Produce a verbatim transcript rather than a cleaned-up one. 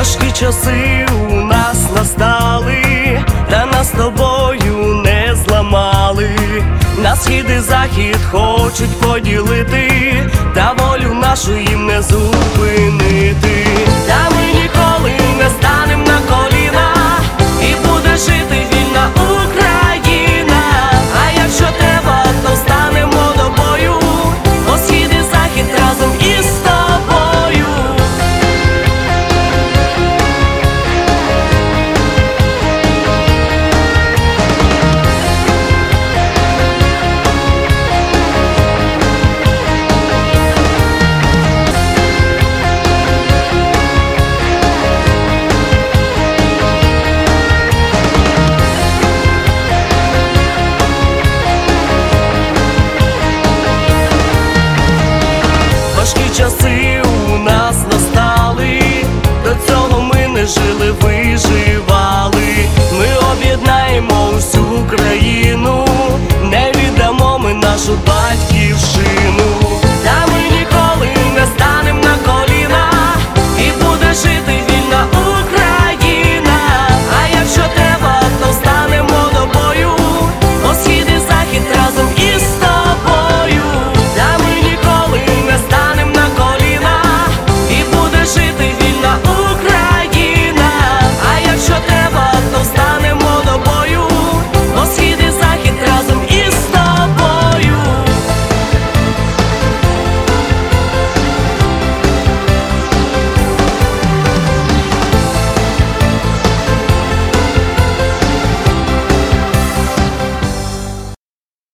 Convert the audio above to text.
Важкі часи у нас настали, та нас з тобою не зламали. На схід і захід хочуть поділити, та волю нашу їм не зупинити. Та ми ніколи не станем на коліна, і буде жити вільна Україна. А якщо треба, то станемо до бою, бо схід і захід разом із тобою. Важкі часи у нас настали, до цього ми не жили.